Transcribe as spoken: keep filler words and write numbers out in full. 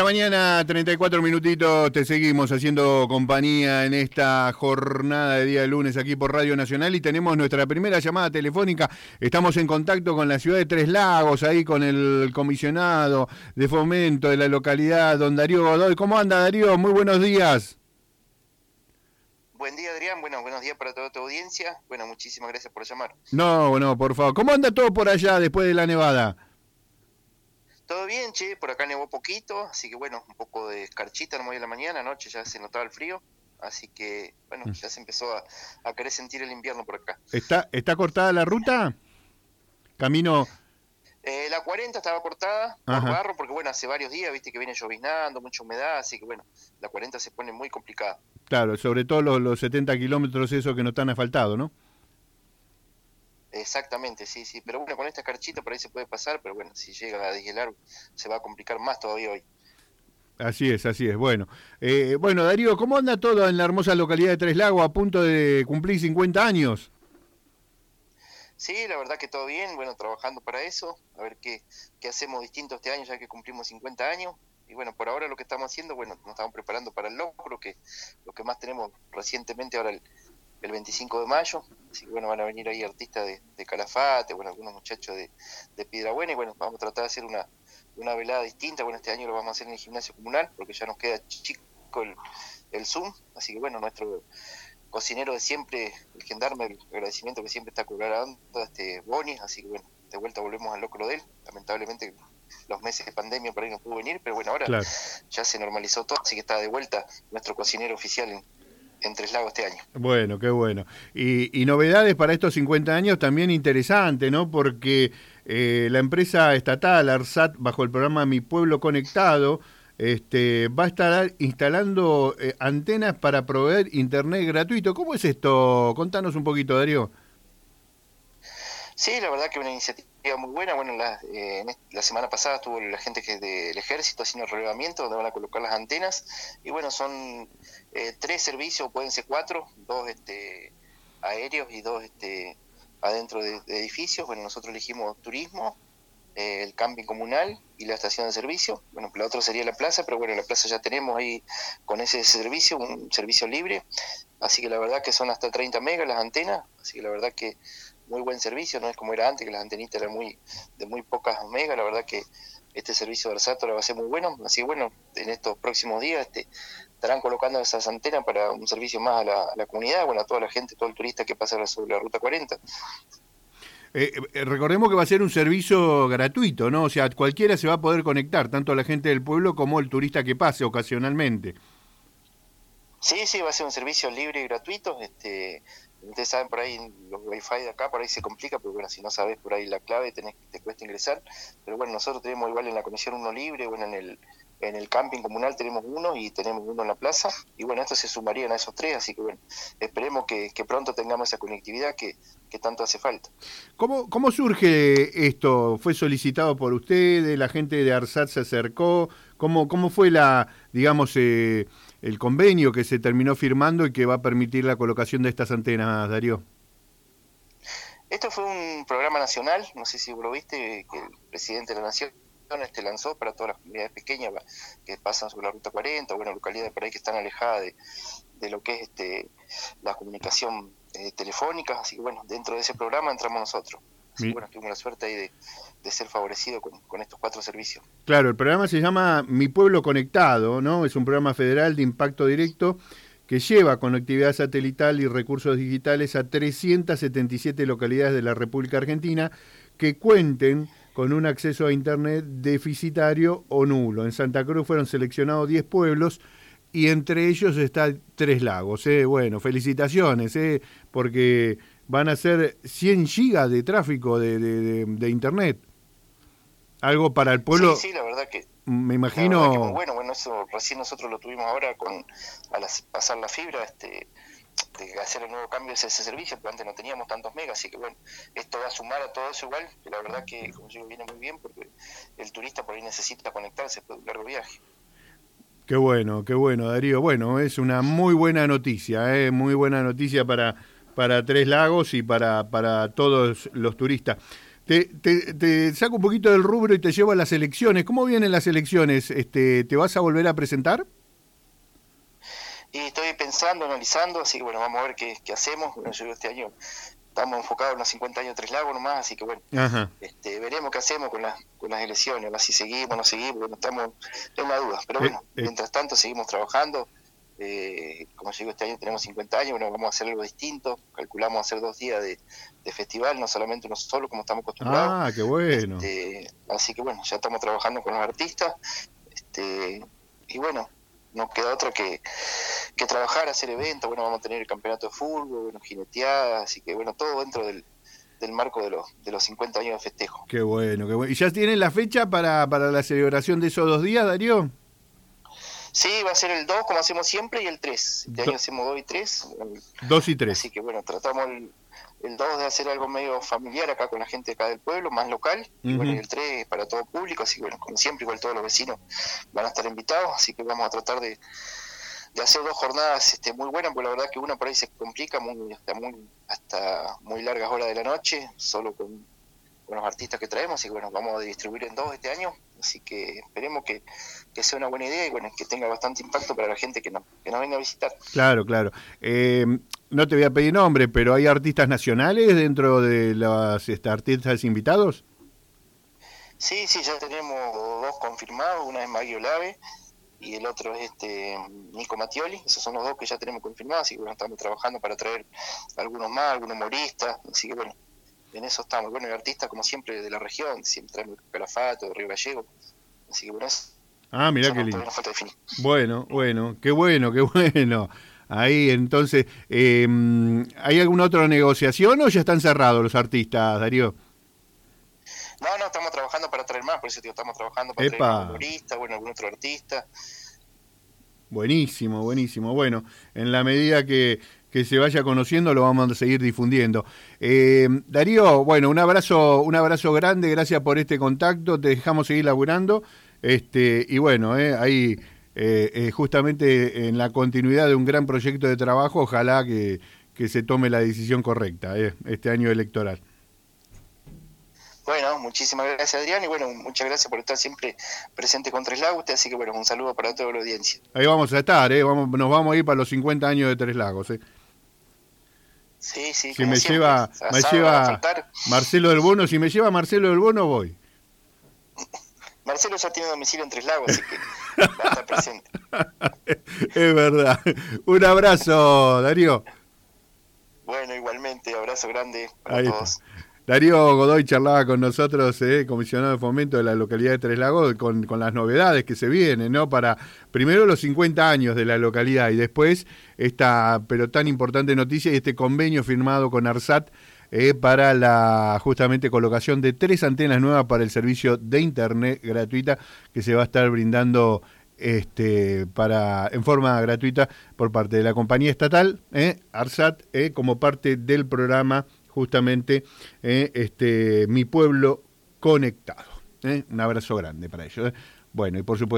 mañana, treinta y cuatro minutitos, te seguimos haciendo compañía en esta jornada de día de lunes aquí por Radio Nacional y tenemos nuestra primera llamada telefónica. Estamos en contacto con la ciudad de Tres Lagos, ahí con el comisionado de fomento de la localidad, don Darío Godoy. ¿Cómo anda, Darío? Muy buenos días. Buen día, Adrián. Bueno, buenos días para toda tu audiencia. Bueno, muchísimas gracias por llamar. No, no, por favor. ¿Cómo anda todo por allá después de la nevada? Todo bien, che, por acá nevó poquito, así que bueno, un poco de escarchita nomás de la mañana, anoche ya se notaba el frío, así que bueno, ya se empezó a, a querer sentir el invierno por acá. ¿Está, está cortada la ruta? Camino... Eh, la cuarenta estaba cortada por Ajá. barro, porque bueno, hace varios días, viste que viene lloviznando, mucha humedad, así que bueno, la cuarenta se pone muy complicada. Claro, sobre todo los, los setenta kilómetros esos que no están asfaltados, ¿no? Exactamente, sí, sí, pero bueno, con esta escarchita por ahí se puede pasar, pero bueno, si llega a deshielar se va a complicar más todavía hoy. Así es, así es, bueno. Eh, bueno, Darío, ¿cómo anda todo en la hermosa localidad de Tres Lagos a punto de cumplir cincuenta años? Sí, la verdad que todo bien, bueno, trabajando para eso, a ver qué, qué hacemos distinto este año ya que cumplimos cincuenta años. Y bueno, por ahora lo que estamos haciendo, bueno, nos estamos preparando para el locro, que lo que más tenemos recientemente ahora el, el veinticinco de mayo, así que bueno, van a venir ahí artistas de, de Calafate, bueno, algunos muchachos de, de Piedrabuena, y bueno, vamos a tratar de hacer una, una velada distinta. Bueno, este año lo vamos a hacer en el gimnasio comunal, porque ya nos queda chico el, el Zoom, así que bueno, nuestro cocinero de siempre, el gendarme, el agradecimiento que siempre está colaborando, este Boni, así que bueno, de vuelta volvemos al locro de él, lamentablemente los meses de pandemia por ahí no pudo venir, pero bueno, ahora claro. ya se normalizó todo, así que está de vuelta nuestro cocinero oficial en en Tres Lagos este año. Bueno, qué bueno. Y, y novedades para estos cincuenta años también interesante, ¿no? Porque eh, la empresa estatal ARSAT, bajo el programa Mi Pueblo Conectado, este, va a estar instalando eh, antenas para proveer internet gratuito. ¿Cómo es esto? Contanos un poquito, Darío. Sí, la verdad que una iniciativa muy buena. Bueno, la, eh, la semana pasada estuvo la gente que del ejército haciendo el relevamiento donde van a colocar las antenas y bueno, son eh, tres servicios, pueden ser cuatro, dos este, aéreos y dos este, adentro de, de edificios. Bueno, nosotros elegimos turismo, eh, el camping comunal y la estación de servicio. Bueno, la otra sería la plaza, pero bueno, la plaza ya tenemos ahí con ese servicio, un servicio libre, así que la verdad que son hasta treinta megas las antenas, así que la verdad que muy buen servicio, no es como era antes, que las antenitas eran muy de muy pocas megas. La verdad que este servicio de ARSAT ahora va a ser muy bueno, así que bueno, en estos próximos días este, estarán colocando esas antenas para un servicio más a la, a la comunidad, bueno, a toda la gente, todo el turista que pasa sobre la Ruta cuarenta. Eh, eh, recordemos que va a ser un servicio gratuito, ¿no? O sea, cualquiera se va a poder conectar, tanto la gente del pueblo como el turista que pase ocasionalmente. Sí, sí, va a ser un servicio libre y gratuito. Este, ustedes saben, por ahí los wifi de acá por ahí se complica, pero bueno, si no sabes por ahí la clave tenés, te cuesta ingresar. Pero bueno, nosotros tenemos igual en la comisión uno libre, bueno, en el en el camping comunal tenemos uno y tenemos uno en la plaza. Y bueno, estos se sumarían a esos tres, así que bueno, esperemos que, que pronto tengamos esa conectividad que, que tanto hace falta. ¿Cómo, ¿Cómo surge esto? ¿Fue solicitado por ustedes? ¿La gente de ARSAT se acercó? ¿Cómo, cómo fue la, digamos, eh, el convenio que se terminó firmando y que va a permitir la colocación de estas antenas, Darío? Esto fue un programa nacional, no sé si vos lo viste, que el presidente de la Nación este lanzó para todas las comunidades pequeñas que pasan sobre la Ruta cuarenta, bueno, localidades por ahí que están alejadas de, de lo que es este la comunicación eh, telefónica, así que bueno, dentro de ese programa entramos nosotros. Así que bueno, tuvimos la suerte ahí de, de ser favorecidos con, con estos cuatro servicios. Claro, el programa se llama Mi Pueblo Conectado, ¿no? Es un programa federal de impacto directo que lleva conectividad satelital y recursos digitales a trescientas setenta y siete localidades de la República Argentina que cuenten con un acceso a Internet deficitario o nulo. En Santa Cruz fueron seleccionados diez pueblos y entre ellos está Tres Lagos. ¿eh? Bueno, felicitaciones, ¿eh? porque van a ser cien gigas de tráfico de, de, de, de Internet. Algo para el pueblo... Sí, sí, la verdad que... Me imagino... La verdad que muy bueno, bueno, eso recién nosotros lo tuvimos ahora con al pasar la fibra, este... de hacer el nuevo cambio de ese servicio, porque antes no teníamos tantos megas, así que bueno, esto va a sumar a todo eso igual, que la verdad que, como digo, viene muy bien, porque el turista por ahí necesita conectarse después de un largo viaje. Qué bueno, qué bueno, Darío. Bueno, es una muy buena noticia, ¿eh? muy buena noticia para, para Tres Lagos y para, para todos los turistas. Te, te, te saco un poquito del rubro y te llevo a las elecciones. ¿Cómo vienen las elecciones? Este, ¿te vas a volver a presentar? Y estoy pensando, analizando, así que bueno, vamos a ver qué, qué hacemos. Bueno, yo este año estamos enfocados en los cincuenta años de Tres Lagos nomás, así que bueno, Ajá. Este, veremos qué hacemos con, la, con las elecciones, a ver si seguimos o no seguimos, porque no estamos en la duda. Pero bueno, eh, eh. mientras tanto seguimos trabajando. Eh, como yo digo, este año tenemos cincuenta años, bueno, vamos a hacer algo distinto. Calculamos hacer dos días de, de festival, no solamente uno solo, como estamos acostumbrados. Ah, qué bueno. Este, así que bueno, ya estamos trabajando con los artistas. Este, y bueno, no queda otra que, que trabajar, hacer eventos. Bueno, vamos a tener el campeonato de fútbol, bueno, jineteadas, así que bueno, todo dentro del, del marco de los, de los cincuenta años de festejo. Qué bueno, qué bueno. ¿Y ya tienen la fecha para, para la celebración de esos dos días, Darío? Sí, va a ser el dos, como hacemos siempre, y el tres. Este Do- año hacemos dos y tres. dos y tres. Así que bueno, tratamos el, el dos de hacer algo medio familiar acá con la gente acá del pueblo, más local. Y Uh-huh. bueno, y el tres para todo público. Así que bueno, como siempre, igual todos los vecinos van a estar invitados. Así que vamos a tratar de, de hacer dos jornadas este, muy buenas, porque la verdad que una por ahí se complica muy hasta muy hasta muy largas horas de la noche, solo con, con los artistas que traemos. Así que bueno, vamos a distribuir en dos este año. Así que esperemos que, que sea una buena idea y bueno, que tenga bastante impacto para la gente que, no, que nos venga a visitar. Claro, claro. Eh, no te voy a pedir nombre, pero ¿hay artistas nacionales dentro de los este, artistas invitados? Sí, sí, ya tenemos dos confirmados, una es Maggie Olave y el otro es este Nico Mattioli. Esos son los dos que ya tenemos confirmados, así que bueno, estamos trabajando para traer algunos más, algunos humoristas, así que bueno, en eso estamos. Bueno, y artistas como siempre de la región, siempre traemos Calafato, de Río Gallego, así que bueno, eso, Ah, mirá eso qué no, lindo. todavía nos falta definir. Bueno, bueno, qué bueno, qué bueno. Ahí, entonces, eh, ¿hay alguna otra negociación o ya están cerrados los artistas, Darío? No, no, estamos trabajando para traer más, por eso digo, estamos trabajando para Epa. traer más humoristas, bueno, algún otro artista. Buenísimo, buenísimo. Bueno, en la medida que, que se vaya conociendo lo vamos a seguir difundiendo. Eh, Darío, bueno, un abrazo, un abrazo grande, gracias por este contacto, te dejamos seguir laburando. Este, y bueno, eh, ahí eh, eh, justamente en la continuidad de un gran proyecto de trabajo, ojalá que, que se tome la decisión correcta eh, este año electoral. Bueno, muchísimas gracias, Adrián, y bueno, muchas gracias por estar siempre presente con Tres Lagos, así que bueno, un saludo para toda la audiencia. Ahí vamos a estar, eh, vamos, nos vamos a ir para los cincuenta años de Tres Lagos. Eh. Sí, sí, Si me siempre, lleva, me lleva Marcelo del Bono, si me lleva Marcelo del Bono, voy. Marcelo ya tiene domicilio en Tres Lagos, así que va a estar presente. Es verdad. Un abrazo, Darío. Bueno, igualmente, abrazo grande para Ahí todos. Está. Darío Godoy charlaba con nosotros, eh, comisionado de fomento de la localidad de Tres Lagos, con, con las novedades que se vienen, ¿no? Para primero los cincuenta años de la localidad y después esta, pero tan importante noticia, y este convenio firmado con ARSAT eh, para la justamente colocación de tres antenas nuevas para el servicio de internet gratuita que se va a estar brindando este para en forma gratuita por parte de la compañía estatal, eh, ARSAT, eh, como parte del programa justamente eh, este Mi Pueblo Conectado. ¿eh? Un abrazo grande para ellos. ¿eh? Bueno, y por supuesto